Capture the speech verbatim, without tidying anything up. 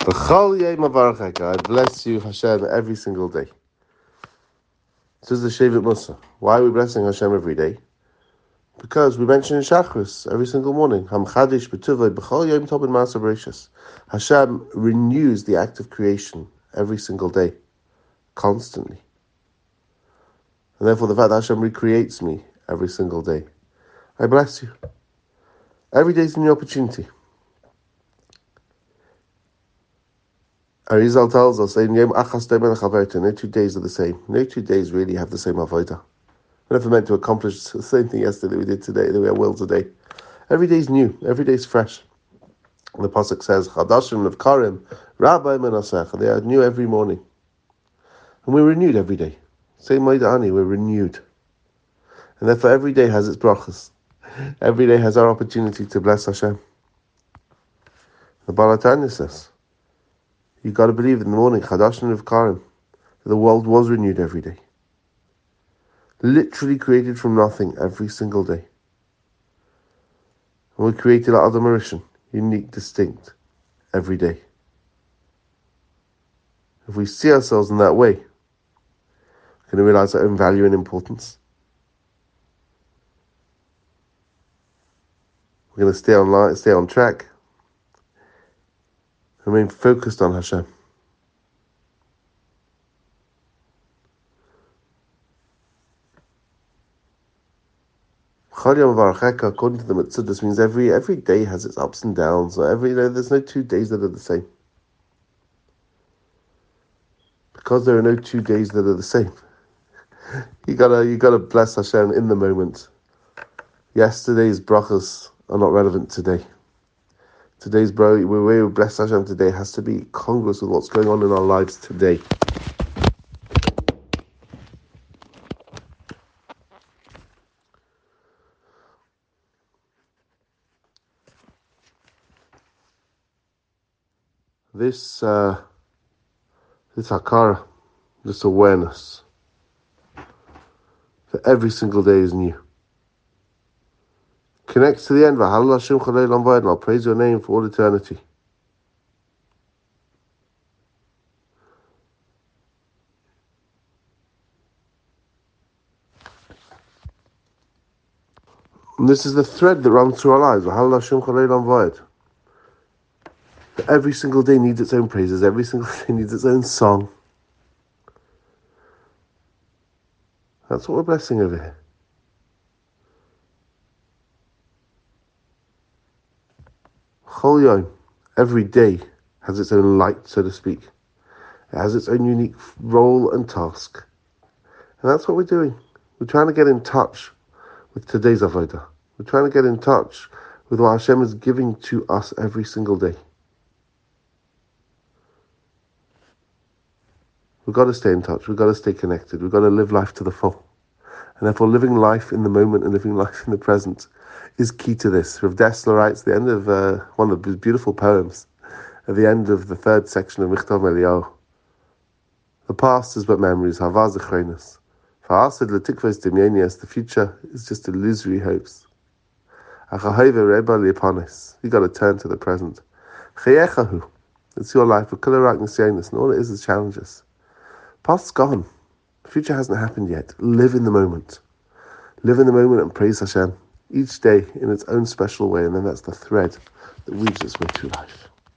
B'chol yom avarcheka, I bless you, Hashem, every single day. This is the Shevet Musa. Why are we blessing Hashem every day? Because we mention in Shachris every single morning. Hamchadish b'tuvay b'chol yom tov b'ma'asav bereishis. Hashem renews the act of creation every single day, constantly. And therefore the fact that Hashem recreates me every single day, I bless you. Every day is a new opportunity. Arizal tells us, no two days are the same. No two days really have the same avodah. We're never meant to accomplish the same thing yesterday we did today, that we will today. Every day is new. Every day is fresh. And the Pasuk says, Chadashim of Karim, Rabbi Menasech. They are new every morning. And we're renewed every day. Same Maida'ani, we're renewed. And therefore every day has its brachas. Every day has our opportunity to bless Hashem. The Baal HaTanya says, you got to believe in the morning, Chadashim of Karim, that the world was renewed every day. Literally created from nothing every single day. And we created our Adam Rishon, unique, distinct, every day. If we see ourselves in that way, we're going to realize our own value and importance. We're going to stay on, stay on track. Remain focused on Hashem. Chol Yom Varacheka, according to the Mitzvah, this means every every day has its ups and downs. So every there's no two days that are the same. Because there are no two days that are the same, you gotta you gotta bless Hashem in the moment. Yesterday's brachas are not relevant today. Today's bro, the way we bless Hashem today has to be congruous with what's going on in our lives today. This, uh, this hakara, this awareness that every single day is new, connects to the end. And I'll praise your name for all eternity. And this is the thread that runs through our lives. That every single day needs its own praises. Every single day needs its own song. That's what we're blessing over here. Chol Yom, every day has its own light, so to speak. It has its own unique role and task. And that's what we're doing. We're trying to get in touch with today's avodah. We're trying to get in touch with what Hashem is giving to us every single day. We've got to stay in touch. We've got to stay connected. We've got to live life to the full. And therefore living life in the moment and living life in the present is key to this. Rav Dessler writes at the end of uh, one of his beautiful poems, at the end of the third section of Michtav Eliyahu, the past is but memories, hava zechronos. Fa'asid letikvos demyenias, the future is just illusory hopes. Achahove reba liaponis, you got to turn to the present. Chayechahu, it's your life, but kularak nisyanis, and all it is is challenges. Past's gone. The future hasn't happened yet. Live in the moment. Live in the moment and praise Hashem each day in its own special way, and then that's the thread that weaves its way through life.